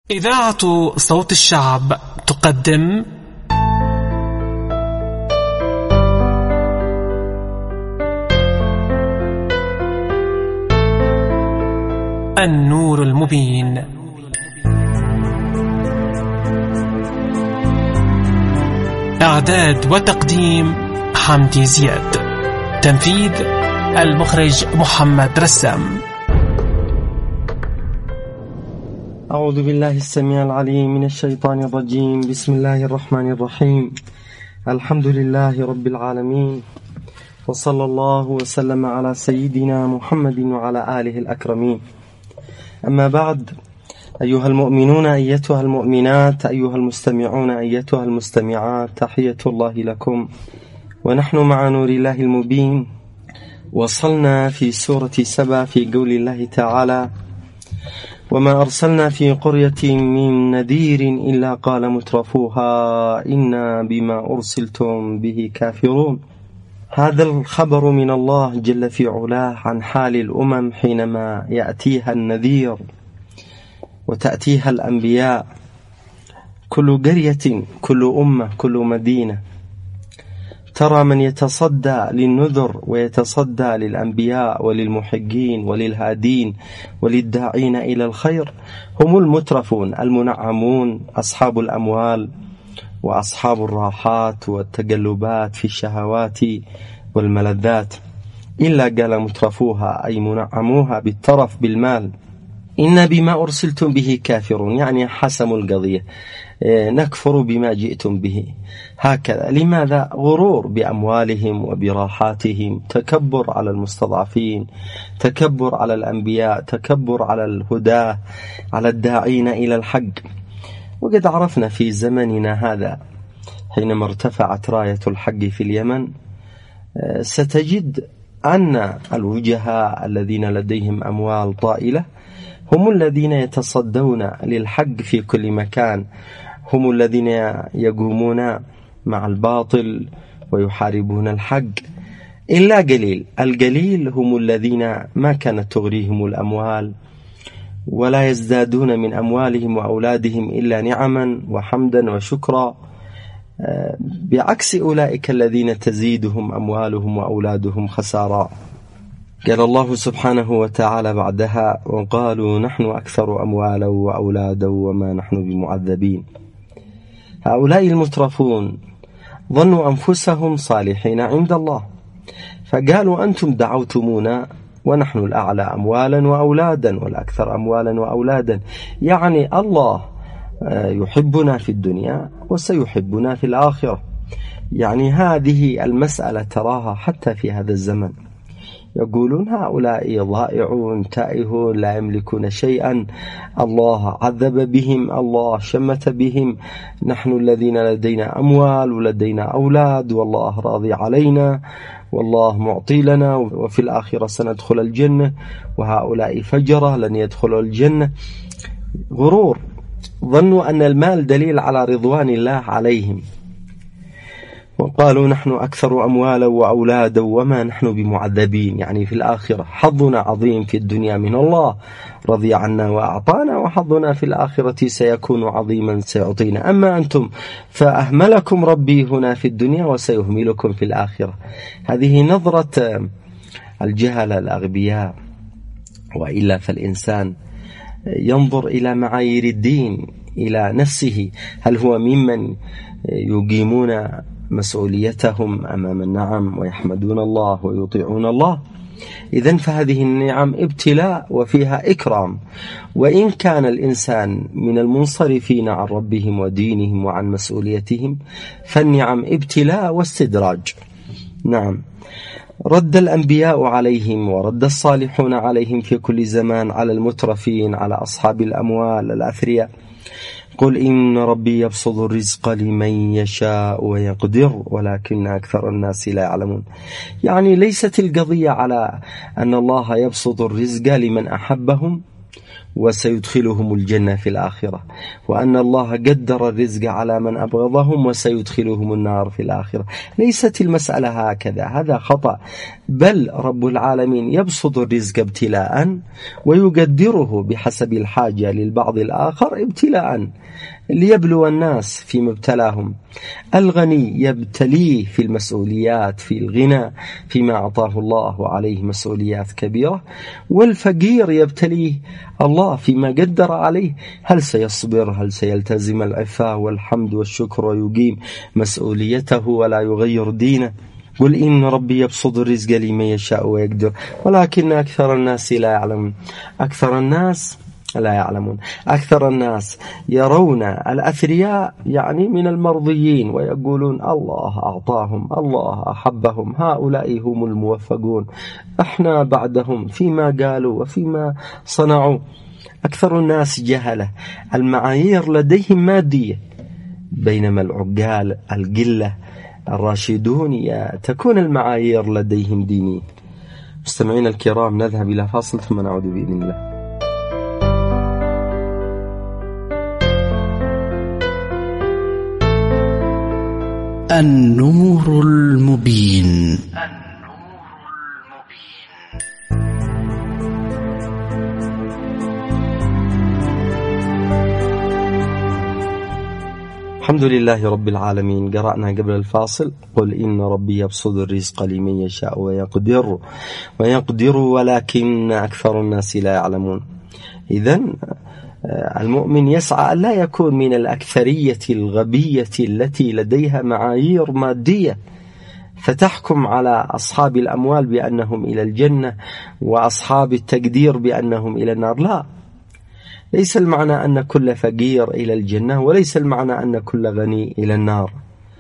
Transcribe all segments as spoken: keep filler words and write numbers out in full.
إذاعة صوت الشعب تقدم النور المبين. إعداد وتقديم حمدي زياد. تنفيذ المخرج محمد رسام. أعوذ بالله السميع العليم من الشيطان الرجيم. بسم الله الرحمن الرحيم. الحمد لله رب العالمين، وصلى الله وسلم على سيدنا محمد وعلى آله الأكرمين. أما بعد، أيها المؤمنون أيتها المؤمنات، أيها المستمعون أيتها المستمعات، تحية الله لكم ونحن مع نور الله المبين. وصلنا في سورة سبأ في قول الله تعالى: وما أرسلنا في قرية من نذير إلا قال مترفوها إنا بما أرسلتم به كافرون. هذا الخبر من الله جل في علاه عن حال الأمم حينما يأتيها النذير وتأتيها الأنبياء. كل قرية، كل أمة، كل مدينة ترى من يتصدى للنذر ويتصدى للأنبياء وللمحقين وللهادين وللداعين إلى الخير هم المترفون المنعمون، أصحاب الأموال وأصحاب الراحات والتقلبات في الشهوات والملذات. إلا قال مترفوها أي منعموها بالترف بالمال. إن بما أرسلتم به كافرون، يعني حسموا القضية، نكفر بما جئتم به. هكذا. لماذا؟ غرور بأموالهم وبراحاتهم، تكبر على المستضعفين، تكبر على الأنبياء، تكبر على الهداة، على الداعين إلى الحق. وقد عرفنا في زمننا هذا حينما ارتفعت راية الحق في اليمن، ستجد أن الوجهاء الذين لديهم أموال طائلة هم الذين يتصدون للحق في كل مكان، هم الذين يقومون مع الباطل ويحاربون الحق. إلا قليل، القليل هم الذين ما كانت تغريهم الأموال ولا يزدادون من أموالهم وأولادهم إلا نعما وحمدا وشكرا، بعكس أولئك الذين تزيدهم أموالهم وأولادهم خسارا. قال الله سبحانه وتعالى بعدها: وقالوا نحن أكثر أموالا وأولادا وما نحن بمعذبين. هؤلاء المترفون ظنوا أنفسهم صالحين عند الله، فقالوا أنتم دعوتمونا ونحن الأعلى أموالا وأولادا والأكثر أموالا وأولادا، يعني الله يحبنا في الدنيا وسيحبنا في الآخرة. يعني هذه المسألة تراها حتى في هذا الزمن. يقولون هؤلاء ضائعون تائهون لا يملكون شيئا، الله عذب بهم، الله شمت بهم، نحن الذين لدينا أموال ولدينا أولاد والله راضي علينا والله معطي لنا وفي الآخرة سندخل الجنة، وهؤلاء فجرة لن يدخلوا الجنة. غرور. ظنوا أن المال دليل على رضوان الله عليهم. وقالوا نحن أكثر أموالا وأولادا وما نحن بمعذبين، يعني في الآخرة حظنا عظيم في الدنيا من الله رضي عنا وأعطانا، وحظنا في الآخرة سيكون عظيما سيعطينا. أما أنتم فأهملكم ربي هنا في الدنيا وسيهملكم في الآخرة. هذه نظرة الجهل الأغبياء. وإلا فالإنسان ينظر إلى معايير الدين، إلى نفسه، هل هو ممن يقيمون مسؤوليتهم أمام النعم ويحمدون الله ويطيعون الله؟ إذن فهذه النعم ابتلاء وفيها إكرام. وإن كان الإنسان من المنصرفين عن ربهم ودينهم وعن مسؤوليتهم فالنعم ابتلاء واستدراج. نعم، رد الأنبياء عليهم ورد الصالحون عليهم في كل زمان على المترفين، على أصحاب الأموال الأثرياء. قل إن ربي يبسط الرزق لمن يشاء ويقدر ولكن أكثر الناس لا يعلمون. يعني ليست القضية على أن الله يبسط الرزق لمن أحبهم وسيدخلهم الجنة في الآخرة، وأن الله قدر الرزق على من أبغضهم وسيدخلهم النار في الآخرة. ليست المسألة هكذا، هذا خطأ، بل رب العالمين يبسط الرزق ابتلاء ويقدره بحسب الحاجة للبعض الآخر ابتلاء ليبلو الناس فيما ابتلاهم. الغني يبتليه في المسؤوليات، في الغنى فيما أعطاه الله وعليه مسؤوليات كبيرة، والفقير يبتليه الله فيما قدر عليه، هل سيصبر، هل سيلتزم العفاء والحمد والشكر ويقيم مسؤوليته ولا يغير دينه. قل إن ربي يبسط الرزق لمن يشاء ويقدر ولكن أكثر الناس لا يعلمون. أكثر الناس لا يعلمون، أكثر الناس يرون الأثرياء يعني من المرضيين ويقولون الله أعطاهم، الله أحبهم، هؤلاء هم الموفقون، احنا بعدهم فيما قالوا وفيما صنعوا. أكثر الناس جهلة، المعايير لديهم مادية، بينما العقال القلة الراشدون تكون المعايير لديهم دينية. مستمعين الكرام، نذهب إلى فاصل ثم نعود بإذن الله. النور المبين. الحمد لله رب العالمين. قرأنا قبل الفاصل قل إن ربي يبسط الرزق لمن يشاء ويقدر ويقدر ولكن أكثر الناس لا يعلمون. إذن المؤمن يسعى أن لا يكون من الأكثرية الغبية التي لديها معايير مادية فتحكم على أصحاب الأموال بأنهم إلى الجنة وأصحاب التقدير بأنهم إلى النار. لا، ليس المعنى أن كل فقير إلى الجنة، وليس المعنى أن كل غني إلى النار.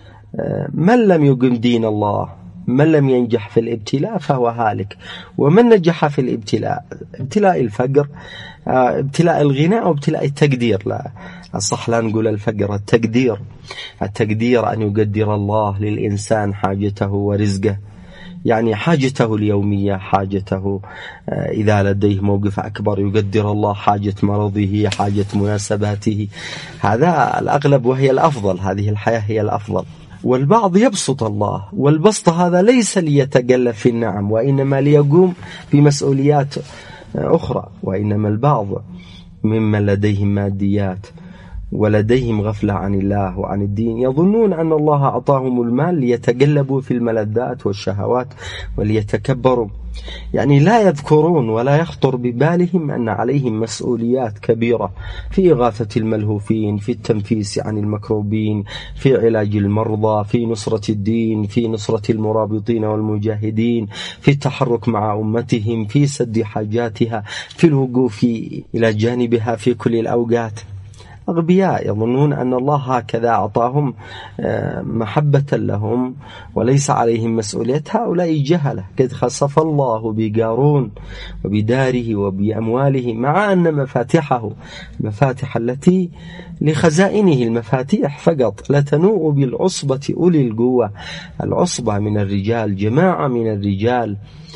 من لم يقم دين الله، من لم ينجح في الابتلاء فهو هالك، ومن نجح في الابتلاء، ابتلاء الفقر، ابتلاء الغنى أو ابتلاء التقدير، لا الصح لا نقول الفقر، التقدير. التقدير أن يقدر الله للإنسان حاجته ورزقه، يعني حاجته اليومية، حاجته إذا لديه موقف أكبر يقدر الله حاجة مرضه، حاجة مناسباته. هذا الأغلب وهي الأفضل، هذه الحياة هي الأفضل. والبعض يبسط الله، والبسط هذا ليس ليتقلب في النعم وإنما ليقوم بمسؤوليات أخرى. وإنما البعض ممن لديهم ماديات ولديهم غفلة عن الله وعن الدين يظنون أن الله أعطاهم المال ليتقلبوا في الملذات والشهوات وليتكبروا، يعني لا يذكرون ولا يخطر ببالهم أن عليهم مسؤوليات كبيرة في إغاثة الملهوفين، في التنفيس عن المكروبين، في علاج المرضى، في نصرة الدين، في نصرة المرابطين والمجاهدين، في التحرك مع أمتهم، في سد حاجاتها، في الوقوف إلى جانبها في كل الأوقات. أغبياء يظنون أن الله هكذا أعطاهم محبة لهم وليس عليهم مسؤولية. هؤلاء جهلة. قد خسف الله بقارون وبداره وبأمواله، مع أن مفاتحه المفاتح التي لخزائنه المفاتيح فقط لا تنوء بالعصبة أولي القوة. العصبة من الرجال، جماعة من الرجال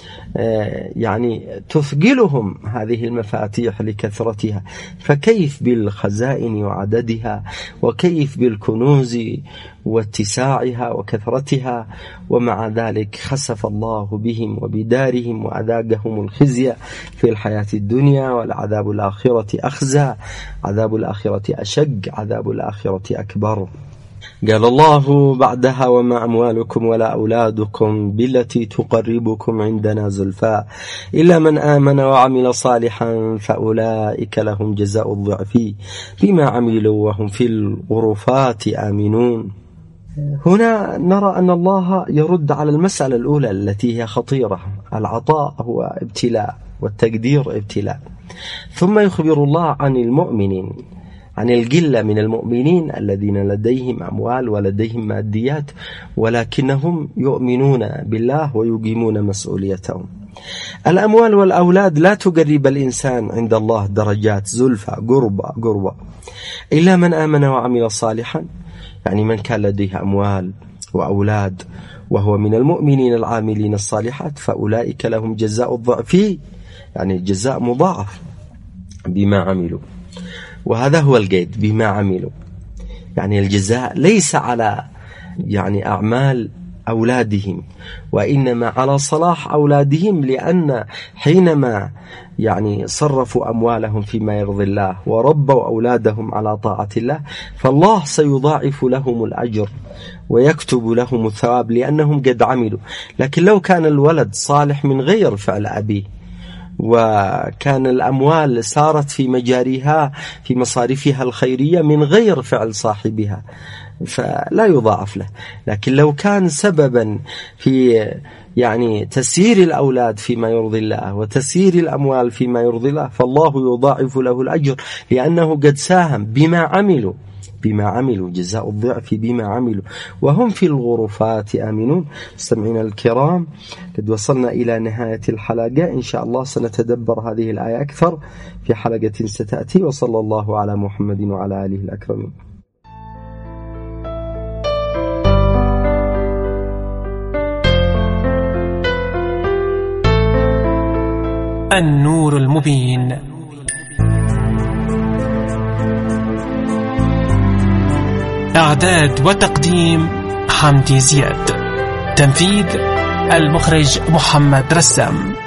يعني تثقلهم هذه المفاتيح لكثرتها، فكيف بالخزائن وعددها، وكيف بالكنوز واتساعها وكثرتها. ومع ذلك خسف الله بهم وبدارهم وأذاقهم الخزي في الحياة الدنيا، والعذاب الآخرة أخزى، عذاب الآخرة أشق، عذاب الآخرة أكبر. قال الله بعدها وما أموالكم ولا أولادكم بالتي تقربكم عندنا زلفاء إلا من آمن وعمل صالحا فأولئك لهم جزاء الضعف بما عملوا وهم في الغرفات آمنون. هنا نرى أن الله يرد على المسألة الأولى التي هي خطيرة. العطاء هو ابتلاء والتقدير ابتلاء. ثم يخبر الله عن المؤمنين، عن القلة من المؤمنين الذين لديهم أموال ولديهم ماديات ولكنهم يؤمنون بالله ويقيمون مسؤوليتهم. الأموال والأولاد لا تقرب الإنسان عند الله درجات زلفى قربة قربة إلا من آمن وعمل صالحا، يعني من كان لديه أموال وأولاد وهو من المؤمنين العاملين الصالحات فأولئك لهم جزاء الضعف، يعني جزاء مضاعف. بما عملوا، وهذا هو القيد، بما عملوا، يعني الجزاء ليس على يعني أعمال أولادهم، وإنما على صلاح أولادهم، لأن حينما يعني صرفوا أموالهم فيما يرضي الله وربوا أولادهم على طاعة الله، فالله سيضاعف لهم الأجر ويكتب لهم الثواب لأنهم قد عملوا. لكن لو كان الولد صالح من غير فعل أبيه، وكان الأموال سارت في مجاريها في مصاريفها الخيرية من غير فعل صاحبها، فلا يضاعف له. لكن لو كان سببا في يعني تسيير الأولاد فيما يرضي الله وتسيير الأموال فيما يرضي الله، فالله يضاعف له الأجر لأنه قد ساهم بما عملوا، بما عملوا جزاء الضعف بما عملوا وهم في الغرفات آمنون. مستمعينا الكرام، قد وصلنا إلى نهاية الحلقة، إن شاء الله سنتدبر هذه الآية أكثر في حلقة ستأتي، وصلى الله على محمد وعلى آله الأكرمين. النور المبين. إعداد وتقديم حمدي زياد. تنفيذ المخرج محمد رسام.